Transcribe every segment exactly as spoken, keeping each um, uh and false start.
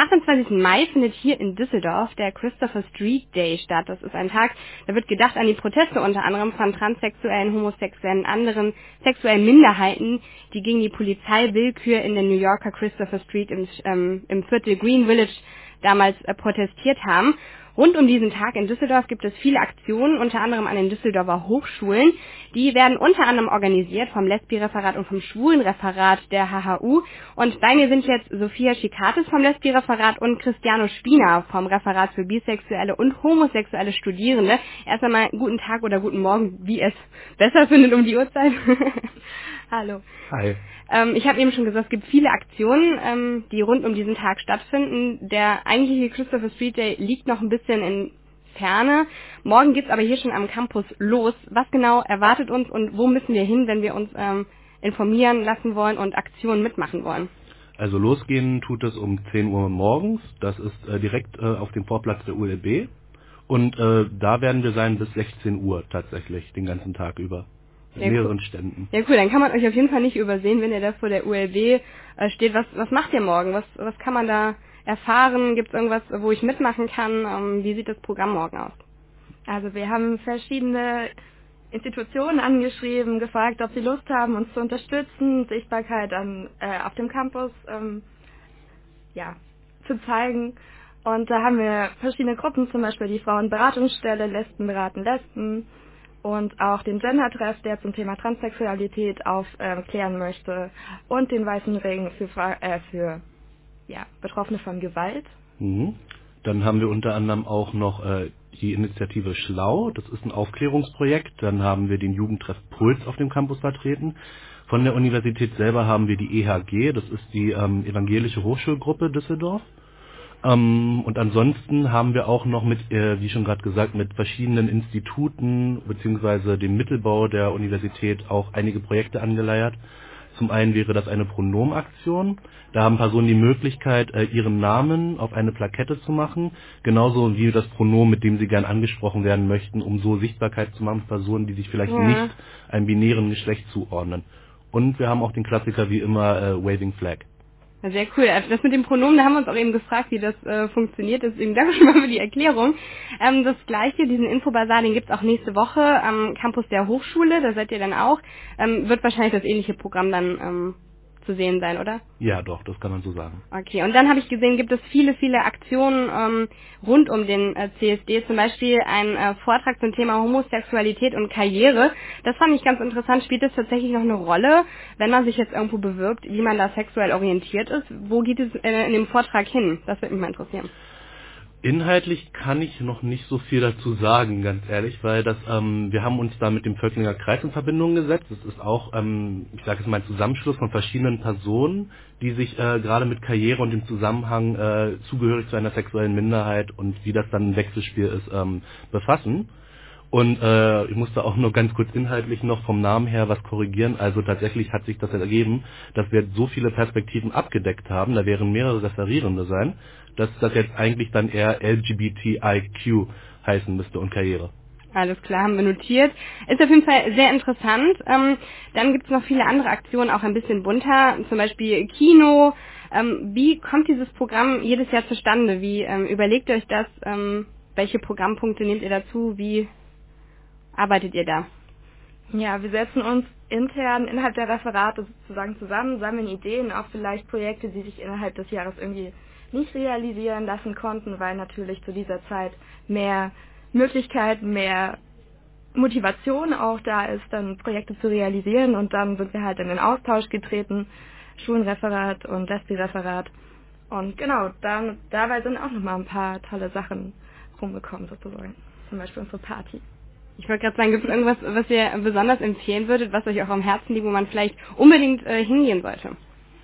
achtundzwanzigsten Mai findet hier in Düsseldorf der Christopher Street Day statt. Das ist ein Tag, da wird gedacht an die Proteste unter anderem von transsexuellen, homosexuellen, anderen sexuellen Minderheiten, die gegen die Polizeiwillkür in der New Yorker Christopher Street im, ähm, im Viertel Green Village damals äh, protestiert haben. Rund um diesen Tag in Düsseldorf gibt es viele Aktionen, unter anderem an den Düsseldorfer Hochschulen. Die werden unter anderem organisiert vom Lesbi-Referat und vom Schwulenreferat der H H U. Und bei mir sind jetzt Sophia Schikatis vom Lesbi-Referat und Cristiano Spina vom Referat für bisexuelle und homosexuelle Studierende. Erst einmal guten Tag oder guten Morgen, wie es besser findet um die Uhrzeit. Hallo. Hi. Ähm, ich habe eben schon gesagt, es gibt viele Aktionen, ähm, die rund um diesen Tag stattfinden. Der eigentliche Christopher Street Day liegt noch ein bisschen in Ferne. Morgen geht's aber hier schon am Campus los. Was genau erwartet uns und wo müssen wir hin, wenn wir uns ähm, informieren lassen wollen und Aktionen mitmachen wollen? Also losgehen tut es um zehn Uhr morgens. Das ist äh, direkt äh, auf dem Vorplatz der U L B. Und äh, da werden wir sein bis sechzehn Uhr tatsächlich, den ganzen Tag über. In Ja, mehreren cool. Ständen. Ja, cool, dann kann man euch auf jeden Fall nicht übersehen, wenn ihr da vor der U L B äh, steht. Was, was macht ihr morgen? Was, was kann man da erfahren? Gibt es irgendwas, wo ich mitmachen kann? Ähm, wie sieht das Programm morgen aus? Also wir haben verschiedene Institutionen angeschrieben, gefragt, ob sie Lust haben, uns zu unterstützen, Sichtbarkeit an, äh, auf dem Campus ähm, ja, zu zeigen. Und da haben wir verschiedene Gruppen, zum Beispiel die Frauenberatungsstelle, Lesben beraten Lesben und auch den Gender-Treff, der zum Thema Transsexualität aufklären möchte und den Weißen Ring für, Fra- äh, für ja, Betroffene von Gewalt. Mhm. Dann haben wir unter anderem auch noch äh, die Initiative Schlau. Das ist ein Aufklärungsprojekt. Dann haben wir den Jugendtreff Puls auf dem Campus vertreten. Von der Universität selber haben wir die E H G. Das ist die ähm, Evangelische Hochschulgruppe Düsseldorf. Ähm, und ansonsten haben wir auch noch mit, äh, wie schon gerade gesagt, mit verschiedenen Instituten beziehungsweise dem Mittelbau der Universität auch einige Projekte angeleiert. Zum einen wäre das eine Pronomaktion. Da haben Personen die Möglichkeit, äh, ihren Namen auf eine Plakette zu machen, genauso wie das Pronomen, mit dem sie gern angesprochen werden möchten, um so Sichtbarkeit zu machen für Personen, die sich vielleicht Ja. nicht einem binären Geschlecht zuordnen. Und wir haben auch den Klassiker wie immer äh, Waving Flag. Ja, sehr cool. Also das mit dem Pronomen, da haben wir uns auch eben gefragt, wie das äh, funktioniert. Deswegen danke schon mal für die Erklärung. Ähm, das Gleiche, diesen Infobasar, den gibt's auch nächste Woche am Campus der Hochschule. Da seid ihr dann auch. Ähm, wird wahrscheinlich das ähnliche Programm dann ähm, zu sehen sein, oder? Ja, doch, das kann man so sagen. Okay, und dann habe ich gesehen, gibt es viele, viele Aktionen ähm, rund um den äh, C S D, zum Beispiel ein äh, Vortrag zum Thema Homosexualität und Karriere. Das fand ich ganz interessant. Spielt es tatsächlich noch eine Rolle, wenn man sich jetzt irgendwo bewirbt, wie man da sexuell orientiert ist? Wo geht es äh, in dem Vortrag hin? Das würde mich mal interessieren. Inhaltlich kann ich noch nicht so viel dazu sagen, ganz ehrlich, weil das ähm, wir haben uns da mit dem Völklinger Kreis in Verbindung gesetzt. Das ist auch, ähm, ich sage jetzt mal, ein Zusammenschluss von verschiedenen Personen, die sich äh, gerade mit Karriere und dem Zusammenhang äh, zugehörig zu einer sexuellen Minderheit und wie das dann ein Wechselspiel ist, ähm, befassen. Und äh, ich musste auch nur ganz kurz inhaltlich noch vom Namen her was korrigieren. Also tatsächlich hat sich das ergeben, dass wir so viele Perspektiven abgedeckt haben, da wären mehrere Referierende sein, dass das jetzt eigentlich dann eher L G B T I Q heißen müsste und Karriere. Alles klar, haben wir notiert. Ist auf jeden Fall sehr interessant. Ähm, dann gibt es noch viele andere Aktionen, auch ein bisschen bunter, zum Beispiel Kino. Ähm, wie kommt dieses Programm jedes Jahr zustande? Wie ähm, überlegt ihr euch das? Ähm, welche Programmpunkte nehmt ihr dazu? Wie arbeitet ihr da? Ja, wir setzen uns intern innerhalb der Referate sozusagen zusammen, sammeln Ideen, auch vielleicht Projekte, die sich innerhalb des Jahres irgendwie nicht realisieren lassen konnten, weil natürlich zu dieser Zeit mehr Möglichkeiten, mehr Motivation auch da ist, dann Projekte zu realisieren, und dann sind wir halt in den Austausch getreten, Schulenreferat und Lesbi-Referat, und genau, dann, dabei sind auch nochmal ein paar tolle Sachen rumgekommen sozusagen, zum Beispiel unsere Party. Ich wollte gerade sagen, gibt es irgendwas, was ihr besonders empfehlen würdet, was euch auch am Herzen liegt, wo man vielleicht unbedingt äh, hingehen sollte?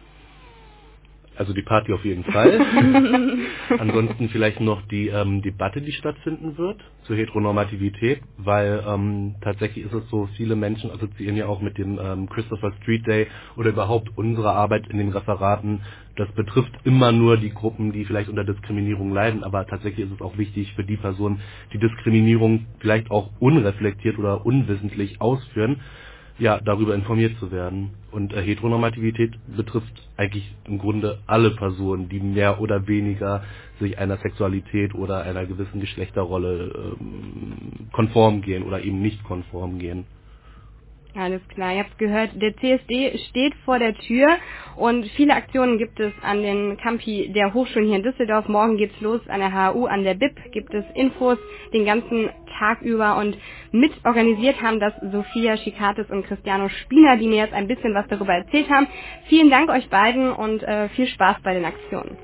Also die Party auf jeden Fall. Ansonsten vielleicht noch die ähm, Debatte, die stattfinden wird zur Heteronormativität, weil ähm, tatsächlich ist es so, viele Menschen assoziieren ja auch mit dem ähm, Christopher Street Day oder überhaupt unsere Arbeit in den Referaten. Das betrifft immer nur die Gruppen, die vielleicht unter Diskriminierung leiden, aber tatsächlich ist es auch wichtig für die Personen, die Diskriminierung vielleicht auch unreflektiert oder unwissentlich ausführen, ja, darüber informiert zu werden. Und äh, Heteronormativität betrifft eigentlich im Grunde alle Personen, die mehr oder weniger sich einer Sexualität oder einer gewissen Geschlechterrolle ähm, konform gehen oder eben nicht konform gehen. Alles klar, ihr habt gehört, der C S D steht vor der Tür und viele Aktionen gibt es an den Campi der Hochschulen hier in Düsseldorf. Morgen geht's los an der H U, an der B I P gibt es Infos den ganzen Tag über und mit organisiert haben das Sophia Schikatis und Cristiano Spiener, die mir jetzt ein bisschen was darüber erzählt haben. Vielen Dank euch beiden und äh, viel Spaß bei den Aktionen.